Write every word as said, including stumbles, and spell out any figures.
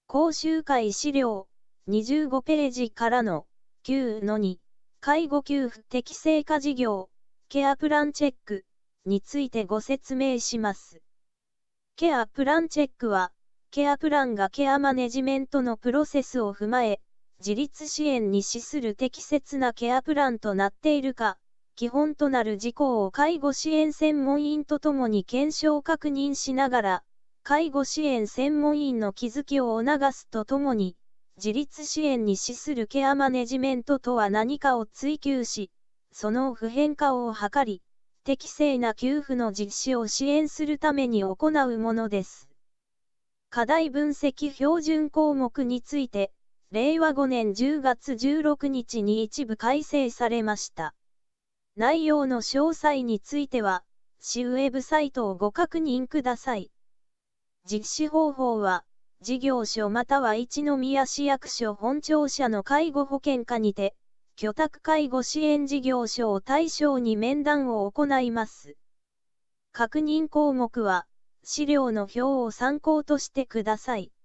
講習会資料にじゅうごページからの きゅうのに、介護給付適正化事業、ケアプランチェックについてご説明します。ケアプランチェックは、ケアプランがケアマネジメントのプロセスを踏まえ、自立支援に資する適切なケアプランとなっているか、基本となる事項を介護支援専門員とともに検証確認しながら、介護支援専門員の気づきを促すとともに、自立支援に資するケアマネジメントとは何かを追求し、その普遍化を図り、適正な給付の実施を支援するために行うものです。課題分析標準項目について、れいわごねんじゅうがつじゅうろくにちに一部改正されました。内容の詳細については、市ウェブサイトをご確認ください。実施方法は、事業所または一宮市役所本庁舎の介護保険課にて、居宅介護支援事業所を対象に面談を行います。確認項目は、資料の表を参考としてください。